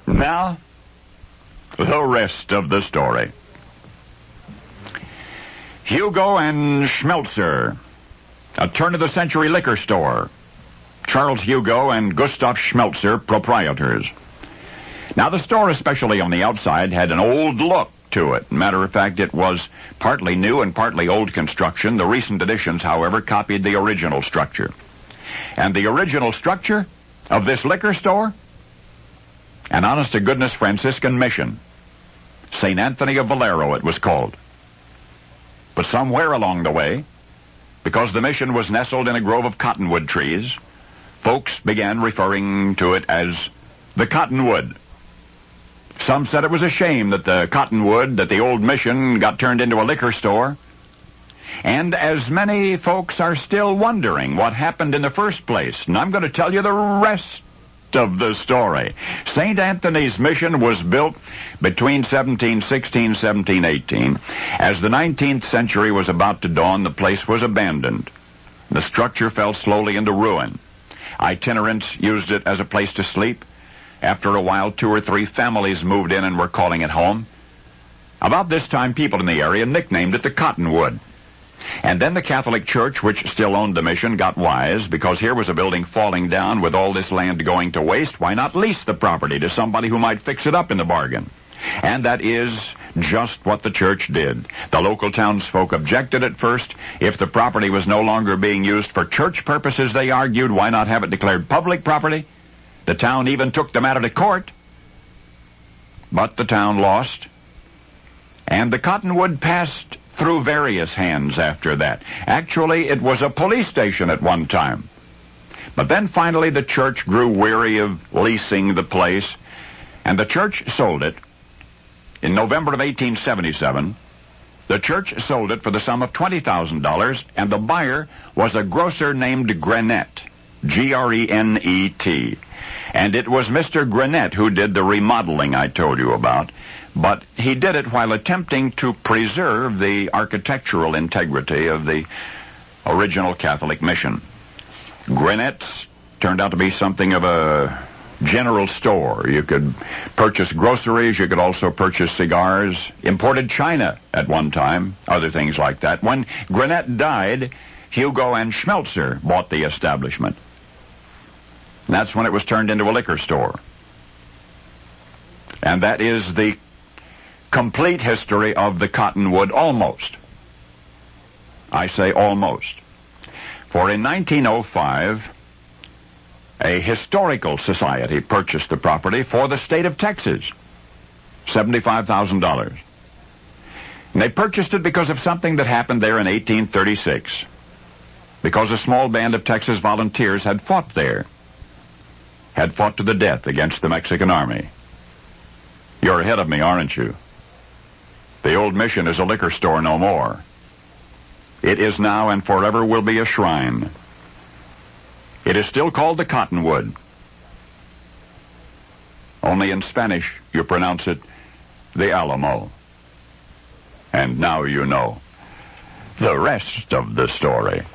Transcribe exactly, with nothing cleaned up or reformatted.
Now, the rest of the story. Hugo and Schmelzer, a turn-of-the-century liquor store. Charles Hugo and Gustav Schmelzer, proprietors. Now, the store, especially on the outside, had an old look to it. Matter of fact, it was partly new and partly old construction. The recent additions, however, copied the original structure. And the original structure of this liquor store? An honest-to-goodness Franciscan mission. Saint Anthony of Valero, it was called. But somewhere along the way, because the mission was nestled in a grove of cottonwood trees, folks began referring to it as the Cottonwood. Some said it was a shame that the Cottonwood, that the old mission, got turned into a liquor store. And as many folks are still wondering what happened in the first place, and I'm going to tell you the rest of the story. Saint Anthony's mission was built between seventeen sixteen and seventeen eighteen. As the nineteenth century was about to dawn, the place was abandoned. The structure fell slowly into ruin. Itinerants used it as a place to sleep. After a while, two or three families moved in and were calling it home. About this time, people in the area nicknamed it the Cottonwood. And then the Catholic Church, which still owned the mission, got wise, because here was a building falling down with all this land going to waste. Why not lease the property to somebody who might fix it up in the bargain? And that is just what the church did. The local townsfolk objected at first. If the property was no longer being used for church purposes, they argued, why not have it declared public property? The town even took the matter to court. But the town lost. And the Cottonwood passed through various hands after that. Actually, it was a police station at one time. But then finally the church grew weary of leasing the place, and the church sold it. In November of eighteen seventy-seven, the church sold it for the sum of twenty thousand dollars, and the buyer was a grocer named Grenet, G R E N E T. And it was Mister Grenet who did the remodeling I told you about, but he did it while attempting to preserve the architectural integrity of the original Catholic mission. Grenet's turned out to be something of a general store. You could purchase groceries, you could also purchase cigars, imported china at one time, other things like that. When Grenet died, Hugo and Schmelzer bought the establishment. And that's when it was turned into a liquor store. And that is the complete history of the Cottonwood, almost. I say almost. For in nineteen oh five, a historical society purchased the property for the state of Texas, seventy-five thousand dollars. And they purchased it because of something that happened there in eighteen thirty-six, because a small band of Texas volunteers had fought there, had fought to the death against the Mexican army. You're ahead of me, aren't you? The old mission is a liquor store no more. It is now and forever will be a shrine. It is still called the Cottonwood. Only in Spanish you pronounce it the Alamo. And now you know the rest of the story.